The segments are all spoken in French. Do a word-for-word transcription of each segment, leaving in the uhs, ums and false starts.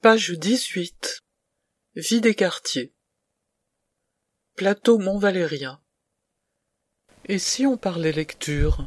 Page dix-huit. Vie des quartiers. Plateau Mont-Valérien. Et si on parlait lecture?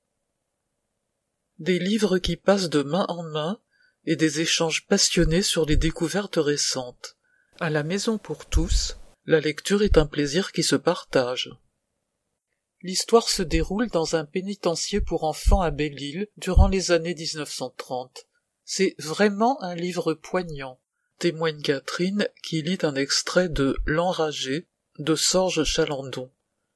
Des livres qui passent de main en main et des échanges passionnés sur les découvertes récentes. À la Maison pour tous, la lecture est un plaisir qui se partage. L'histoire se déroule dans un pénitencier pour enfants à Belle-Île durant les années mille neuf cent trente. C'est vraiment un livre poignant, témoigne Catherine qui lit un extrait de L'Enragé de Sorge Chalandon.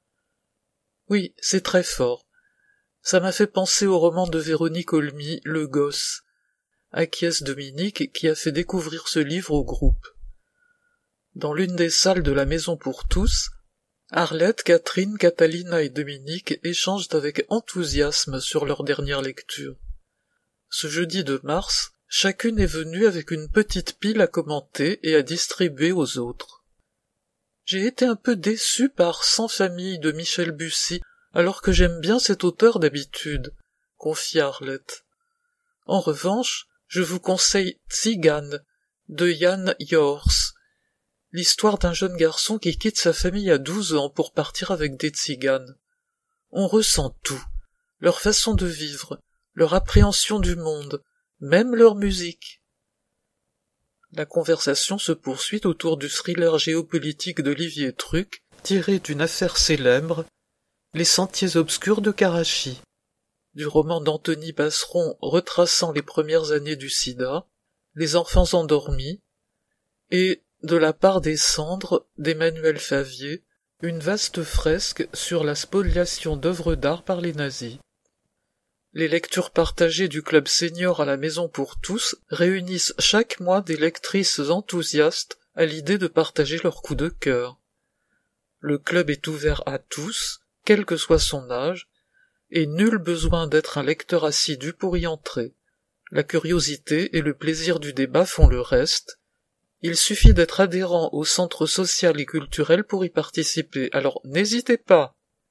Oui, c'est très fort. Ça m'a fait penser au roman de Véronique Olmy, Le Gosse, acquiesce Dominique qui a fait découvrir ce livre au groupe. Dans l'une des salles de la Maison pour tous, Arlette, Catherine, Catalina et Dominique échangent avec enthousiasme sur leur dernière lecture. Ce jeudi de mars, chacune est venue avec une petite pile à commenter et à distribuer aux autres. J'ai été un peu déçue par Sans famille de Michel Bussy, alors que j'aime bien cet auteur d'habitude, confie Arlette. En revanche, je vous conseille Tzigane, de Jan Jors, l'histoire d'un jeune garçon qui quitte sa famille à douze ans pour partir avec des tziganes. On ressent tout, leur façon de vivre, leur appréhension du monde, même leur musique. La conversation se poursuit autour du thriller géopolitique d'Olivier Truc, tiré d'une affaire célèbre, Les Sentiers obscurs de Karachi, du roman d'Anthony Basseron retraçant les premières années du sida, Les enfants endormis, et, de la part des cendres, d'Emmanuel Favier, une vaste fresque sur la spoliation d'œuvres d'art par les nazis. Les lectures partagées du Club Senior à la Maison pour tous réunissent chaque mois des lectrices enthousiastes à l'idée de partager leur coup de cœur. Le club est ouvert à tous, quel que soit son âge, et nul besoin d'être un lecteur assidu pour y entrer. La curiosité et le plaisir du débat font le reste. Il suffit d'être adhérent au centre social et culturel pour y participer, alors n'hésitez pas.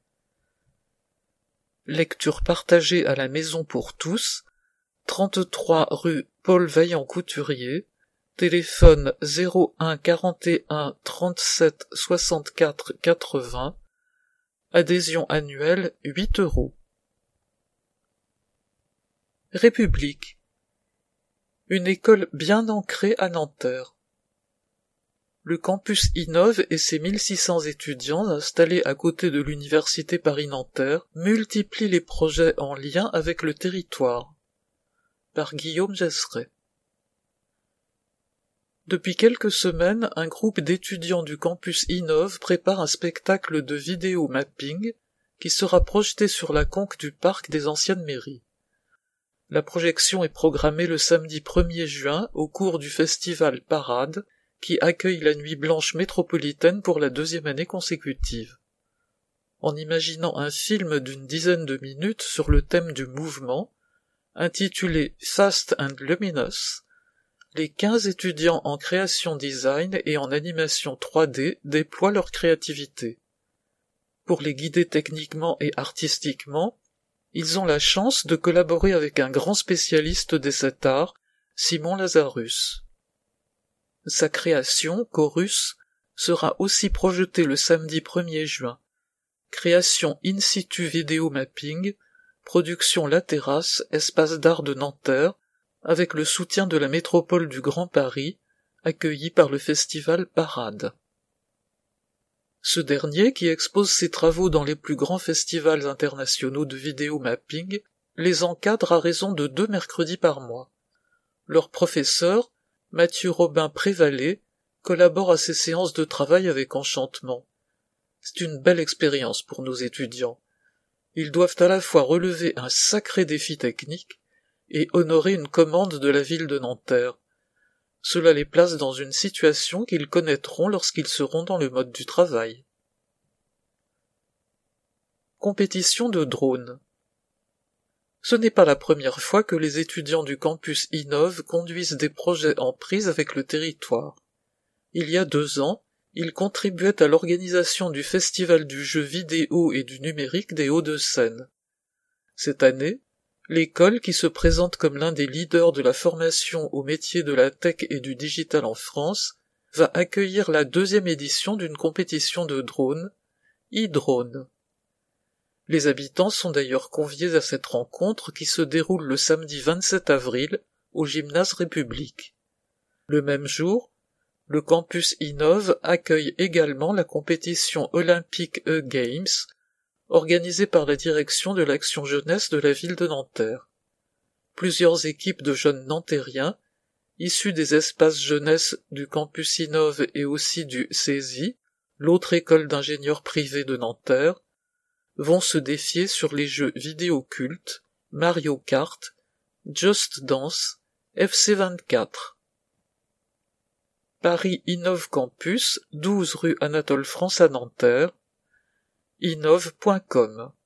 Lecture partagée à la Maison pour tous, trente-trois rue Paul Vaillant-Couturier, téléphone zéro un quarante et un trente-sept soixante-quatre quatre-vingts, adhésion annuelle huit euros. République. Une école bien ancrée à Nanterre. Le campus innove et ses mille six cents étudiants installés à côté de l'université Paris-Nanterre multiplient les projets en lien avec le territoire. Par Guillaume Gesseret. Depuis quelques semaines, un groupe d'étudiants du campus innove prépare un spectacle de vidéo mapping qui sera projeté sur la conque du parc des anciennes mairies. La projection est programmée le samedi premier juin au cours du festival Parade, qui accueille la Nuit Blanche métropolitaine pour la deuxième année consécutive. En imaginant un film d'une dizaine de minutes sur le thème du mouvement, intitulé Fast and Luminous, les quinze étudiants en création design et en animation trois D déploient leur créativité. Pour les guider techniquement et artistiquement, ils ont la chance de collaborer avec un grand spécialiste de cet art, Simon Lazarus. Sa création, Chorus, sera aussi projetée le samedi premier juin. Création in situ vidéo mapping, production La Terrasse, espace d'art de Nanterre, avec le soutien de la métropole du Grand Paris, accueilli par le festival Parade. Ce dernier, qui expose ses travaux dans les plus grands festivals internationaux de vidéo mapping, les encadre à raison de deux mercredis par mois. Leur professeur, Mathieu Robin Prévalet, collabore à ces séances de travail avec enchantement. C'est une belle expérience pour nos étudiants. Ils doivent à la fois relever un sacré défi technique et honorer une commande de la ville de Nanterre. Cela les place dans une situation qu'ils connaîtront lorsqu'ils seront dans le mode du travail. Compétition de drones. Ce n'est pas la première fois que les étudiants du campus innove conduisent des projets en prise avec le territoire. Il y a deux ans, ils contribuaient à l'organisation du Festival du jeu vidéo et du numérique des Hauts-de-Seine. Cette année, L'école, qui se présente comme l'un des leaders de la formation au métier de la tech et du digital en France, va accueillir la deuxième édition d'une compétition de drones, e-drone. Les habitants sont d'ailleurs conviés à cette rencontre qui se déroule le samedi vingt-sept avril au Gymnase République. Le même jour, le campus Innov accueille également la compétition olympique E-Games, organisée par la direction de l'action jeunesse de la ville de Nanterre. Plusieurs équipes de jeunes nantériens, issus des espaces jeunesse du campus Innov et aussi du C E S I, l'autre école d'ingénieurs privée de Nanterre, vont se défier sur les jeux vidéo cultes, Mario Kart, Just Dance, F C vingt-quatre. Paris Innov Campus, douze rue Anatole France à Nanterre, innov point com.